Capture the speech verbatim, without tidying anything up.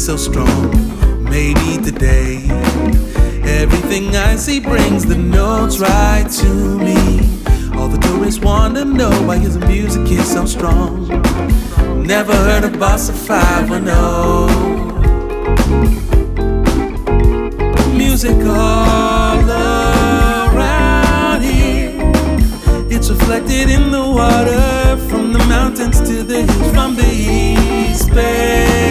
so strong. Maybe today everything I see brings the notes right to me. All the tourists want to know why his music is so strong. Never heard a bossa five or no. Music all around here. It's reflected in the water, from the mountains to the hills, from the East Bay